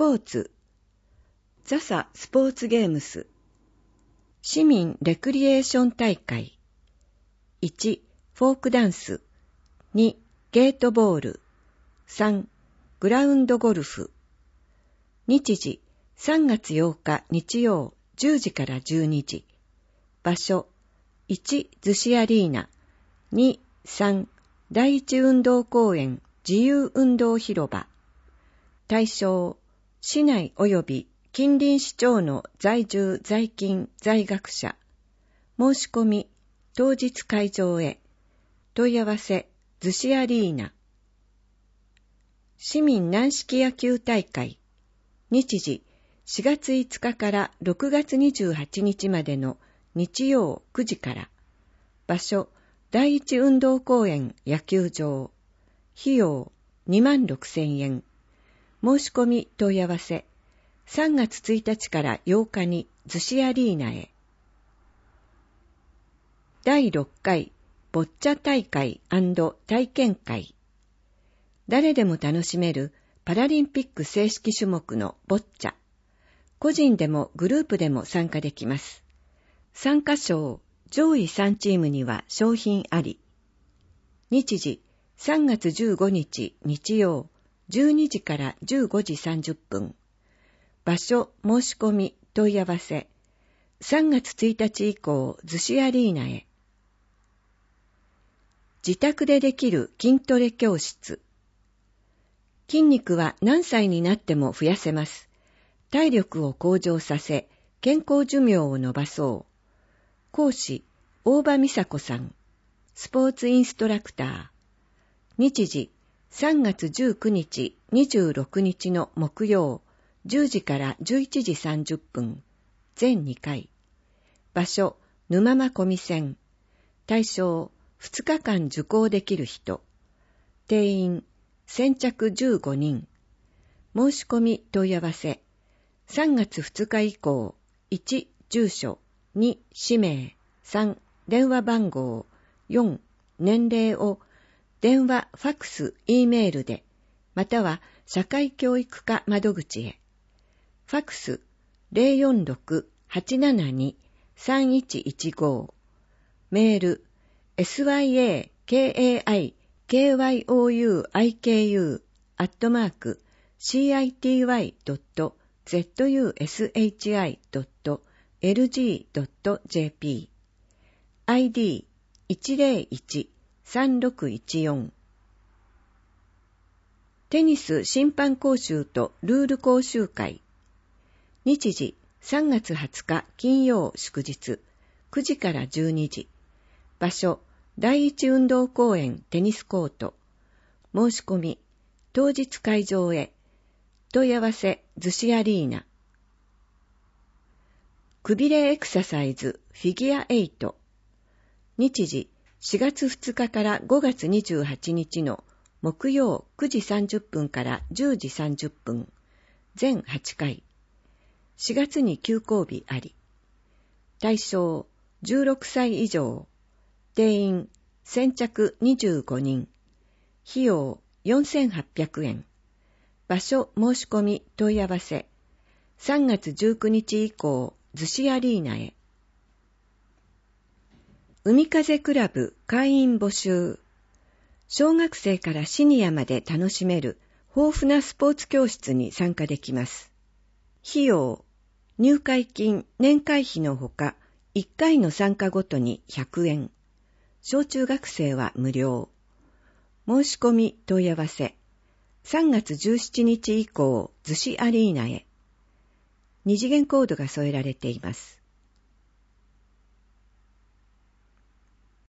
ポーツ、ザサスポーツゲームス、市民レクリエーション大会、1、フォークダンス、2、ゲートボール、3、グラウンドゴルフ。日時、3月8日日曜10時から12時。場所、1、逗子アリーナ、2、3、第一運動公園自由運動広場。対象、市内及び近隣市町の在住在勤在学者。申し込み、当日会場へ。問い合わせ、逗子アリーナ。市民軟式野球大会。日時、4月5日から6月28日までの日曜9時から。場所、第一運動公園野球場。費用、26,000円。申し込み問い合わせ、3月1日から8日に逗子アリーナへ。第6回ボッチャ大会&体験会。誰でも楽しめるパラリンピック正式種目のボッチャ。個人でもグループでも参加できます。参加賞、上位3チームには賞品あり。日時、3月15日日曜、12時から15時30分。場所、申し込み、問い合わせ。3月1日以降、逗子アリーナへ。自宅でできる筋トレ教室。筋肉は何歳になっても増やせます。体力を向上させ、健康寿命を延ばそう。講師、大場美佐子さん。スポーツインストラクター。日時、3月19日、26日の木曜、10時から11時30分。全2回。場所、沼間小見線。対象、2日間受講できる人。定員、先着15人。申し込み問い合わせ。3月2日以降、1、住所、2、氏名、3、電話番号、4、年齢を、電話、ファックス、Eメールで、または社会教育課窓口へ。ファックス 046-872-3115。メール syakaikuyi.city.zushi.lg.jp ID 101-3614。テニス審判講習とルール講習会。日時3月20日金曜祝日9時から12時。場所、第一運動公園テニスコート。申し込み、当日会場へ。問い合わせ、逗子アリーナ。くびれエクササイズフィギュア8。日時、4月2日から5月28日の木曜9時30分から10時30分。全8回。4月に休校日あり。対象、16歳以上。定員、先着25人。費用、4800円。場所申し込み問い合わせ。3月19日以降、逗子アリーナへ。海風クラブ会員募集。小学生からシニアまで楽しめる豊富なスポーツ教室に参加できます。費用、入会金、年会費のほか、1回の参加ごとに100円。小中学生は無料。申し込み問い合わせ。3月17日以降、逗子アリーナへ。2次元コードが添えられています。